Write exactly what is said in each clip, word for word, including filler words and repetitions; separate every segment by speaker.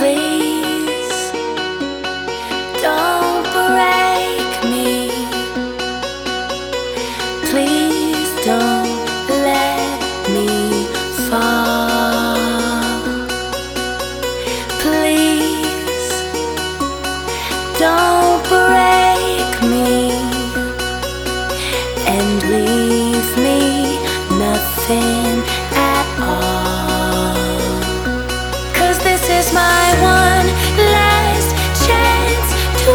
Speaker 1: Please don't break me. Please don't let me fall. Please don't break me and leave me nothing at all. 'Cause this is my one last chance to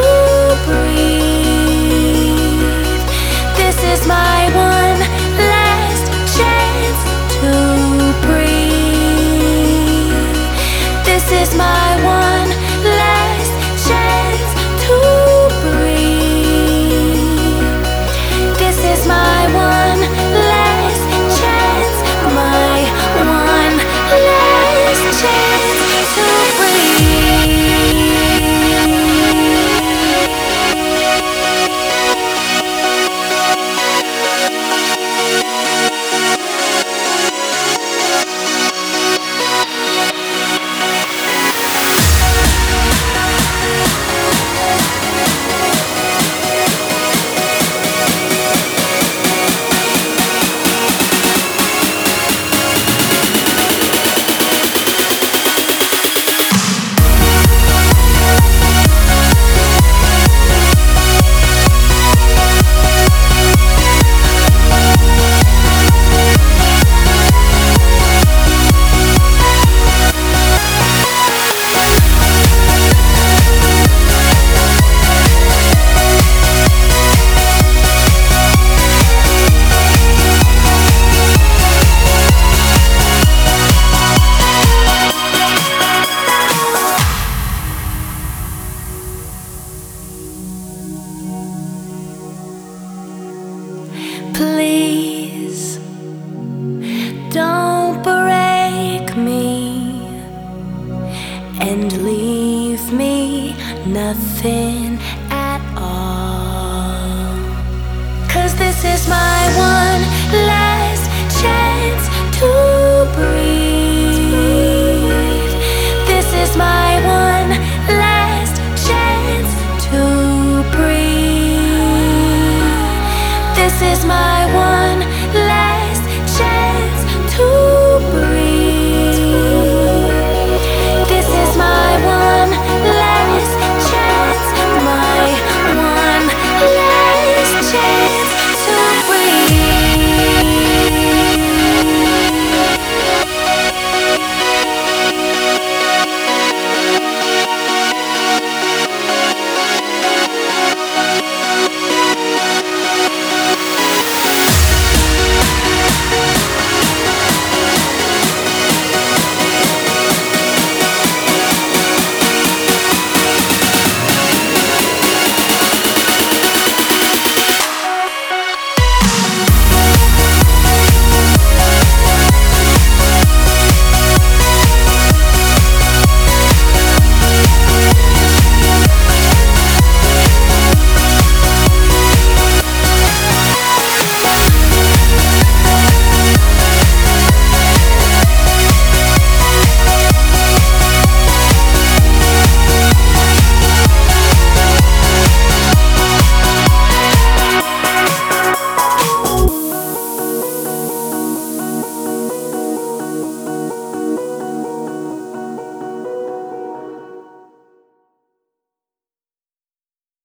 Speaker 1: breathe. This is my one last chance to breathe. This is my one last chance to breathe. This is my one last chance, my one last chance to breathe. Please don't break me and leave me nothing at all. 'Cause this is my one